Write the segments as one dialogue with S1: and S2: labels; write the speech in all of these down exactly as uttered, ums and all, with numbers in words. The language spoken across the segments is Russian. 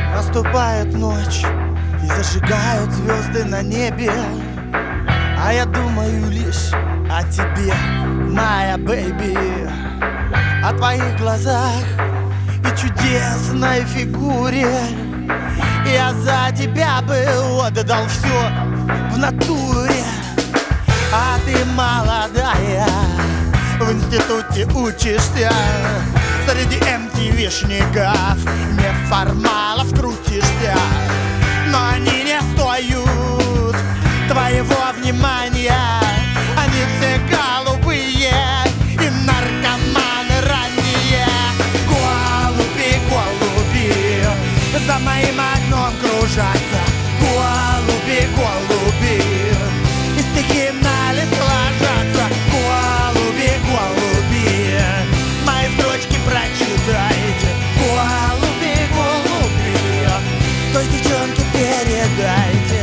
S1: Наступает ночь и зажигают звезды на небе, а я думаю лишь о тебе, моя бэйби, о твоих глазах и чудесной фигуре. Я за тебя бы отдал все в натуре. А ты молодая, в институте учишься, среди эм ти ви-шников, неформалов крутишься. Но они не стоят твоего внимания. Они все голубые и наркоманы ранние. Голуби, голуби за моим окном кружатся. Голуби, голуби и стихи на лист ложатся. Голуби, голуби, мои строчки прочитайте. Голуби, голуби, той девчонке передайте.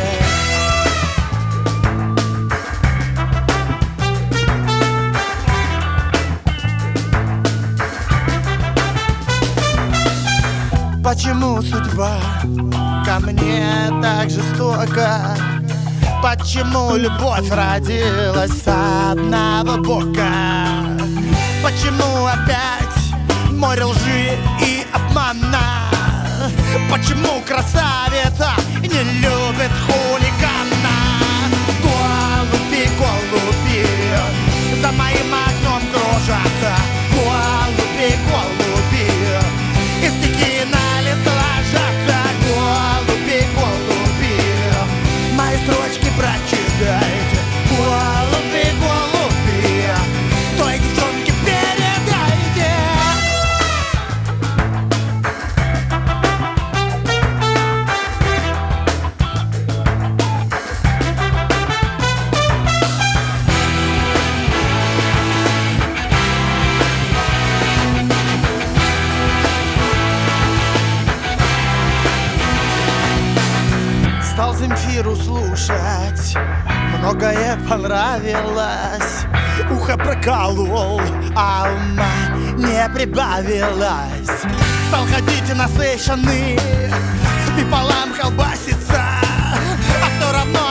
S1: Почему судьба ко мне так жестока? Почему любовь родилась с одного бока? Почему опять море лжи и обмана? Почему красавица не любит хулигана? Голуби, голуби за моим окном кружатся. Голуби, голуби и стихи на лист ложатся. Голуби, голуби, мои строчки прочитайте. Голуби, голуби, той девчонке передайте. Стал Земфиру слушать, многое понравилось. Ухо проколол, а ума не прибавилось. Стал ходить насыщенный, с пиполам колбаситься, а все равно